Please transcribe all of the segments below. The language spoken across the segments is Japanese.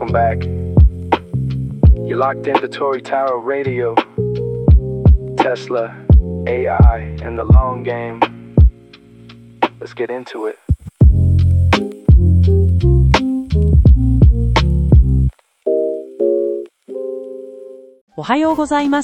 Welcome back. You're locked into Tory Tower Radio. Tesla, AI, and the long game. Let's get into it. おはようございます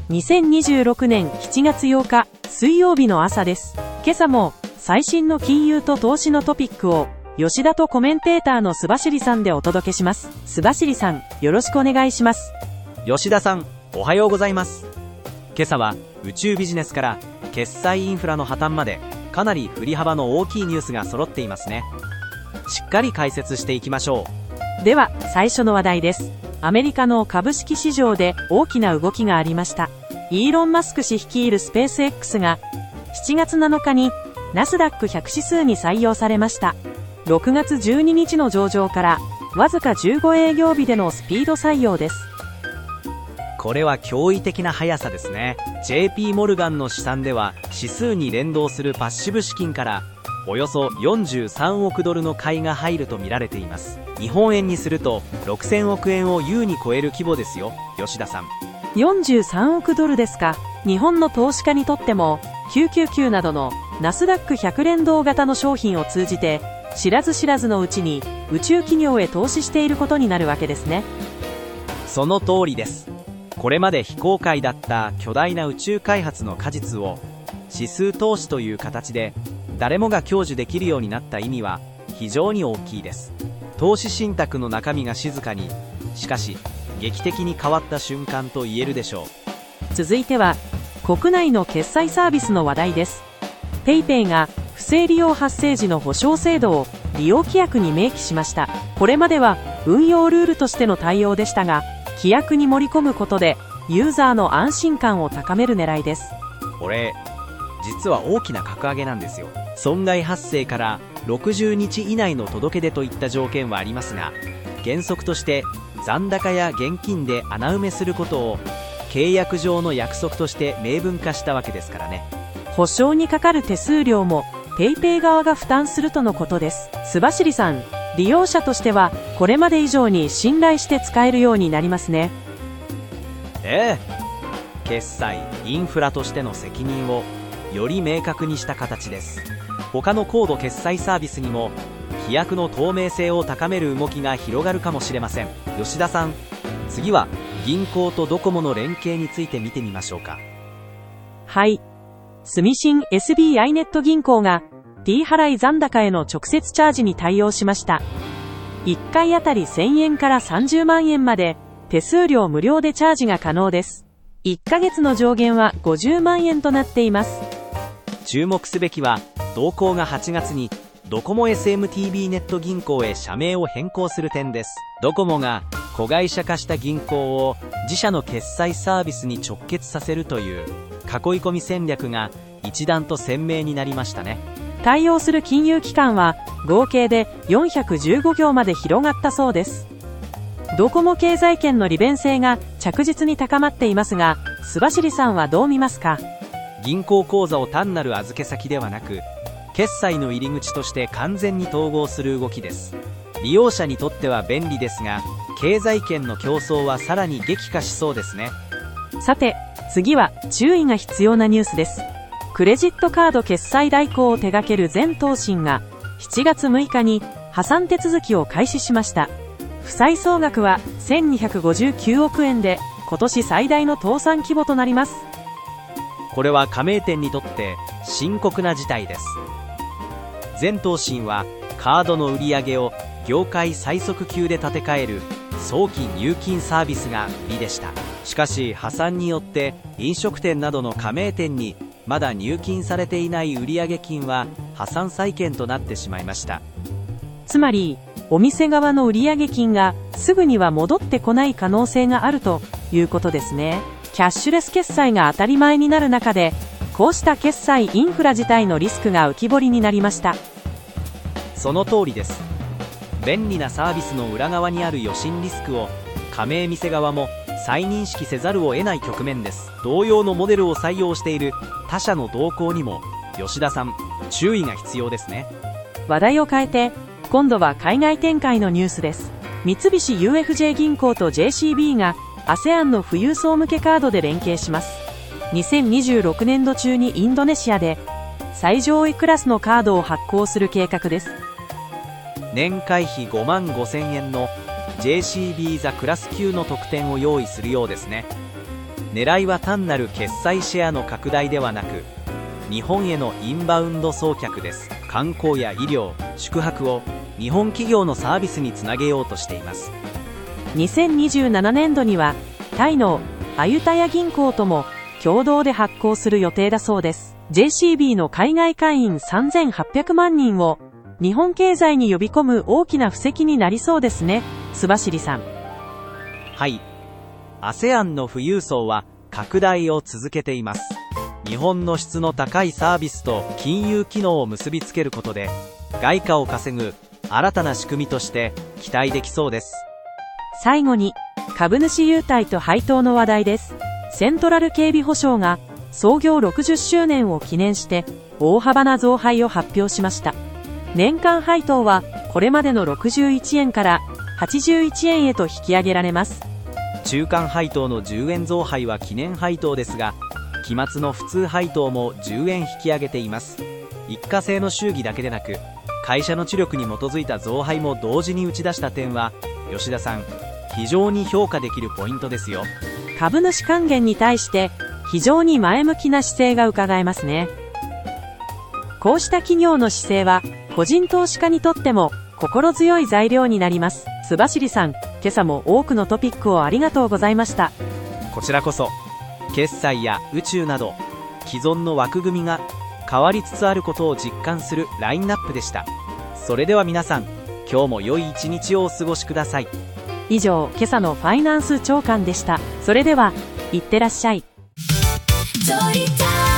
。2026年7月8日水曜日の朝です。今朝も最新の金融と投資のトピックを吉田とコメンテーターの須走さんでお届けします。須走さん、よろしくお願いします。 吉田さん、おはようございます。今朝は宇宙ビジネスから決済インフラの破綻までかなり振り幅の大きいニュースが揃っていますね。しっかり解説していきましょう。では最初の話題です。アメリカの株式市場で大きな動きがありました。イーロン・マスク氏率いるスペース X が7月7日にナスダック100指数に採用されました。6月12日の上場からわずか15営業日でのスピード採用です。 これは驚異的な速さですね。 JP モルガンの試算では指数に連動するパッシブ資金からおよそ43億ドルの買いが入ると見られています。日本円にすると6000億円を優に超える規模ですよ。吉田さん、 43億ドルですか。日本の投資家にとっても999などのナスダック100連動型の商品を通じて知らず知らずのうちに宇宙企業へ投資していることになるわけですね。 その通りです。これまで非公開だった巨大な宇宙開発の果実を指数投資という形で誰もが享受できるようになった意味は非常に大きいです。投資信託の中身が静かに、しかし劇的に変わった瞬間と言えるでしょう。続いては国内の決済サービスの話題です。PayPay が不正利用発生時の保証制度を利用規約に明記しました。これまでは運用ルールとしての対応でしたが、規約に盛り込むことでユーザーの安心感を高める狙いです。 これ実は大きな格上げなんですよ。損害発生から60日以内の届け出といった条件はありますが、原則として残高や現金で穴埋めすることを契約上の約束として明文化したわけですからね。 保証にかかる手数料も PayPay 側が負担するとのことです。須走さん、利用者としてはこれまで以上に信頼して使えるようになりますね。 決済インフラとしての責任をより明確にした形です。他の高度決済サービスにも規約の透明性を高める動きが広がるかもしれません。吉田さん、次は銀行とドコモの連携について見てみましょうか。 はい、住信 SBI ネット銀行が T 払い残高への直接チャージに対応しました。1回あたり1000円から30万円まで手数料無料でチャージが可能です。1ヶ月の上限は50万円となっています。 注目すべきは同行が8月にドコモ SMTB ネット銀行へ社名を変更する点です。ドコモが子会社化した銀行を自社の決済サービスに直結させるという囲い込み戦略が一段と鮮明になりましたね。 対応する金融機関は合計で415行まで広がったそうです。ドコモ経済圏の利便性が着実に高まっていますが、須走さんはどう見ますか。 銀行口座を単なる預け先ではなく、決済の入り口として完全に統合する動きです。利用者にとっては便利ですが、経済圏の競争はさらに激化しそうですね。 さて、次は注意が必要なニュースです。クレジットカード決済代行を手掛ける全投信が7月6日に破産手続きを開始しました。負債総額は1259億円で今年最大の倒産規模となります。 これは加盟店にとって深刻な事態です。全投信はカードの売り上げを業界最速級で立て替える早期入金サービスが売りでした。しかし破産によって飲食店などの加盟店にまだ入金されていない売上金は破産債権となってしまいました。 つまりお店側の売上金がすぐには戻ってこない可能性があるということですね。キャッシュレス決済が当たり前になる中で、こうした決済インフラ自体のリスクが浮き彫りになりました。 その通りです。便利なサービスの裏側にある余震リスクを加盟店側も再認識せざるを得ない局面です。同様のモデルを採用している他社の動向にも吉田さん、注意が必要ですね。 話題を変えて、今度は海外展開のニュースです。 三菱 UFJ 銀行と JCB が ASEAN の富裕層向けカードで連携します。2026年度中にインドネシアで最上位クラスのカードを発行する計画です。 年会費5万5000円の JCB ザクラス級の特典を用意するようですね。狙いは単なる決済シェアの拡大ではなく、日本へのインバウンド送客です。観光や医療、宿泊を日本企業のサービスにつなげようとしています。 2027年度にはタイのアユタヤ銀行とも共同で発行する予定だそうです。JCB の海外会員3800万人を日本経済に呼び込む大きな布石になりそうですね。須走さん。 はい。ASEAN の富裕層は拡大を続けています。日本の質の高いサービスと金融機能を結びつけることで外貨を稼ぐ新たな仕組みとして期待できそうです。 最後に株主優待と配当の話題です。セントラル警備保障が創業60周年を記念して大幅な増配を発表しました。年間配当はこれまでの61円から81円へと引き上げられます。 中間配当の10円増配は記念配当ですが、期末の普通配当も10円引き上げています。一過性の祝儀だけでなく、会社の知力に基づいた増配も同時に打ち出した点は、吉田さん、非常に評価できるポイントですよ。 株主還元に対して非常に前向きな姿勢が伺えますね。こうした企業の姿勢は個人投資家にとっても心強い材料になります。須走さん、今朝も多くのトピックをありがとうございました。 こちらこそ、決済や宇宙など既存の枠組みが変わりつつあることを実感するラインナップでした。それでは皆さん、今日も良い一日をお過ごしください。 以上、今朝のファイナンス長官でした。それでは、いってらっしゃい。